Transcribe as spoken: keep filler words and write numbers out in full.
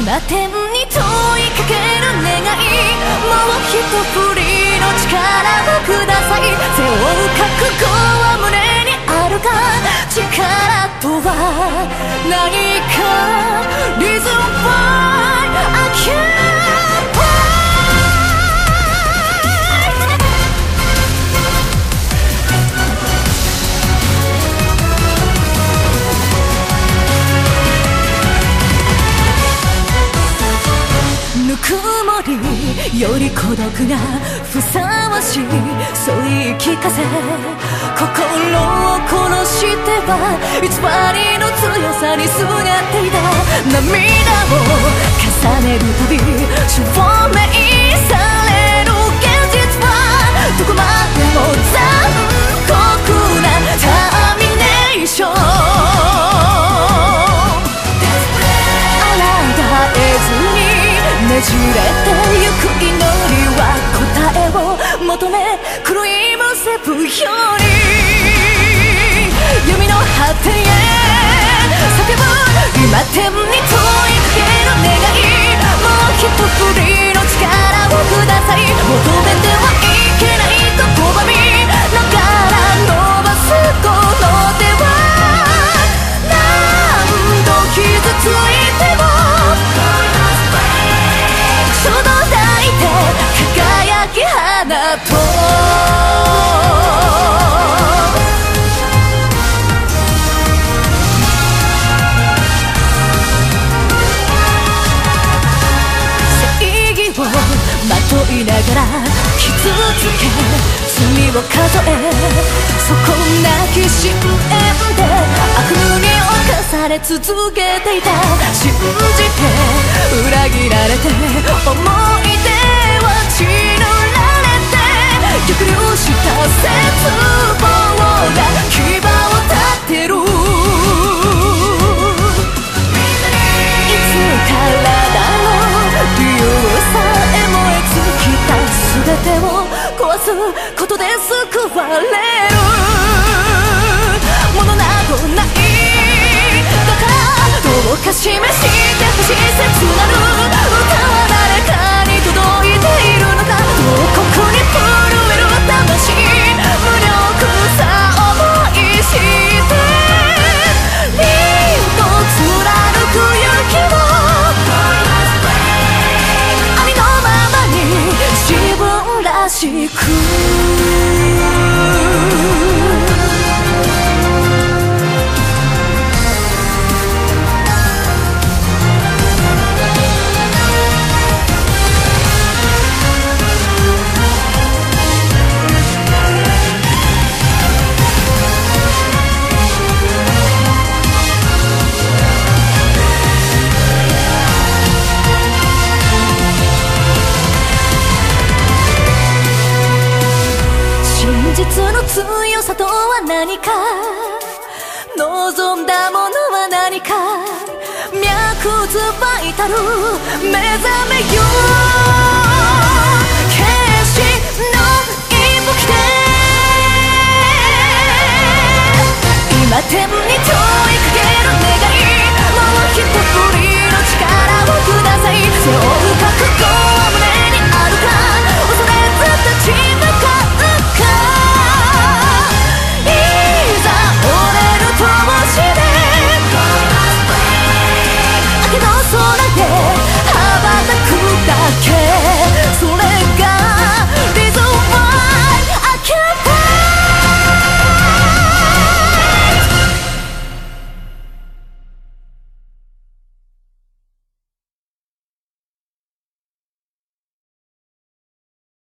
今天に問いかける願い、もう一振りの力をください。背負う覚悟は胸にあるが、力とは何か。 Reason why I can't fight。 ぬくもりより孤独がふさわしい、そう言い聞かせ心を殺しては偽りの強さにすがっていた。涙を重ねるたび証明される現実は、どこまでも残酷なターミネーション。抗えずにねじれてゆく祈りは、答えを求め狂いむせぶように弓の果てへ叫ぶ。今天に問いかける願い、もう一振りの力をください。求めてはいけないと拒みながら伸ばすこの手は、何度傷ついても衝動抱いて輝き放とう。正義をまといながら傷つけ罪を数え、そこなき深淵で悪夢に侵され続けていた。信じて裏切られて思い出は血塗られて、逆流した絶望が牙を立てる。いつからだろう、理由さえ燃え尽きた。全てを壊すことで救われるものなどない。だからどうか示してほしい切なる歌は誰かに届いているのか。どうここに震える魂、無力さ思い知って凛と貫く勇気を、ありのままに自分らしく。真実の強さとは何か、望んだものは何か。脈ずバイタル目覚めよう、決心の一歩来て。今天に問いかける願い、もう一つ